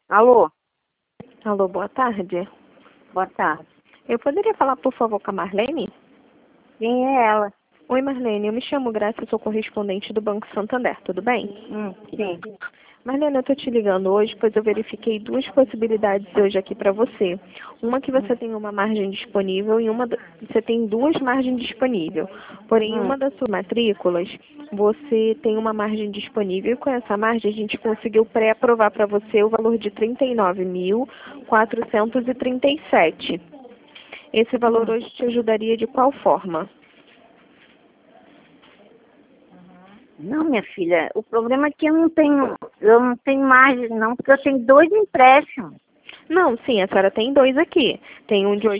Alô, Alô, boa tarde. boa tarde. Eu poderia falar, por favor, com a Marlene? Quem é ela? Oi, Marlene. Eu me chamo Graça, eu sou correspondente do Banco Santander, tudo bem? Sim. Marlene, eu tô te ligando hoje, pois eu verifiquei duas possibilidades hoje aqui para você. Uma que você tem uma margem disponível e você tem duas margens disponíveis. Porém, em uma das suas matrículas, você tem uma margem disponível e com essa margem a gente conseguiu pré-aprovar para você o valor de R$ 39.437. Esse valor hoje te ajudaria de qual forma? Não, minha filha, o problema é que eu não tenho margem não, porque eu tenho 2 empréstimos. Não, sim, a senhora tem dois aqui. Tem um de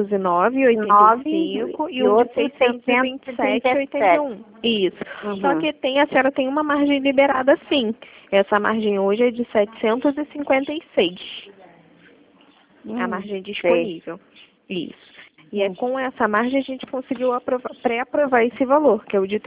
809,85 e um de outro 627,81. Isso. Só que a senhora tem uma margem liberada sim. Essa margem hoje é de 756. A margem disponível. Isso. E com essa margem a gente conseguiu pré-aprovar esse valor, que é o de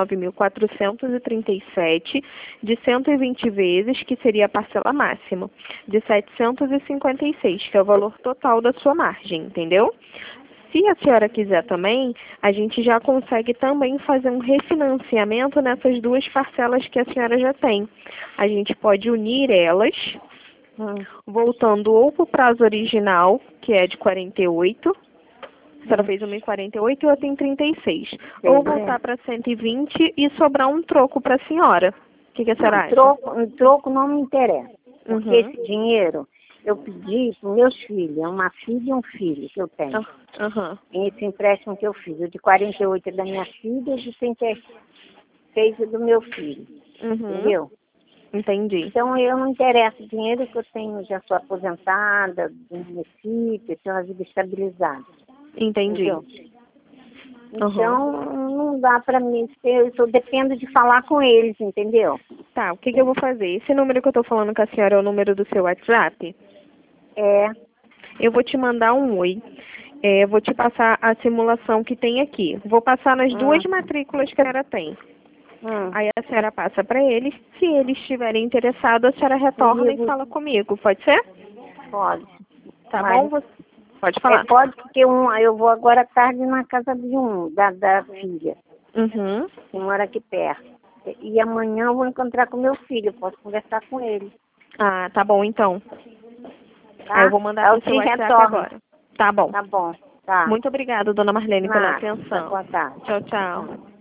39.437, de 120 vezes, que seria a parcela máxima, de 756, que é o valor total da sua margem, entendeu? Se a senhora quiser também, a gente já consegue também fazer um refinanciamento nessas duas parcelas que a senhora já tem. A gente pode unir elas, voltando ou para o prazo original, que é de 48, a senhora fez uma em 48 e outra em 36. Ou voltar para 120 e sobrar um troco para a senhora. O que a senhora acha? Troco não me interessa. Porque esse dinheiro eu pedi para meus filhos, é uma filha e um filho que eu tenho. Esse empréstimo que eu fiz, o de 48 é da minha filha e o de 36 é do meu filho. Entendeu? Entendi. Então, eu não interessa o dinheiro que eu tenho, já sou aposentada, do município, tenho uma vida estabilizada. Entendi. Entendeu? Então, não dá para mim, eu dependo de falar com eles, entendeu? Tá, o que eu vou fazer? Esse número que eu tô falando com a senhora é o número do seu WhatsApp? É. Eu vou te mandar um oi. Vou te passar a simulação que tem aqui. Vou passar nas duas matrículas que a senhora tem. Aí a senhora passa para eles. Se eles estiverem interessados, a senhora retorna e fala comigo. Pode ser? Pode. Tá bom? Pode falar. Pode, porque eu vou agora à tarde na casa da filha. Que mora aqui perto. E amanhã eu vou encontrar com meu filho. Eu posso conversar com ele. Ah, tá bom então. Tá? Aí eu vou mandar pro seu WhatsApp agora. Tá bom. Tá bom. Tá. Muito obrigada, dona Marlene, pela atenção. Boa tarde. Tchau, tchau.